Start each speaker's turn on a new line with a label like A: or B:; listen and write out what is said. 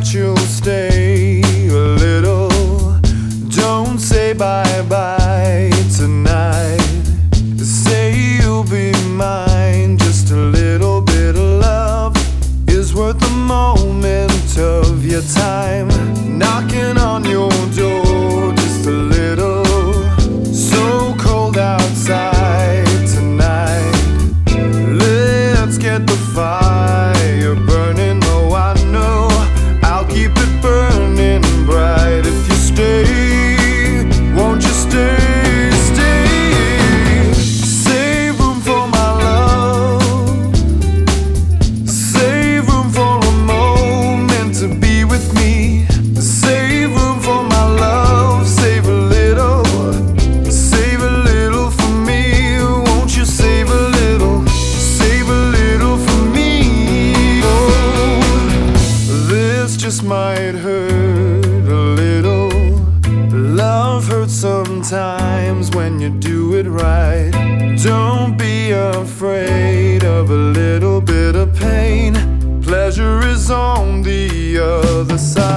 A: that you'll stay a little. Don't say bye-bye tonight. Say you'll be mine. Just a little bit of love is worth a moment of your time. Knocking on your door, just a little. So cold outside tonight. Let's get the fire burning. Oh, I know I'll keep it burning bright if you stay. Won't you stay, stay? Save room for my love. Save room for a moment to be with me. Save room for my love. Save a little. Save a little for me. Won't you save a little? Save a little for me. Oh, this just might hurt a little. Love hurts sometimes when you do it right. Don't be afraid of a little bit of pain. Pleasure is on the other side.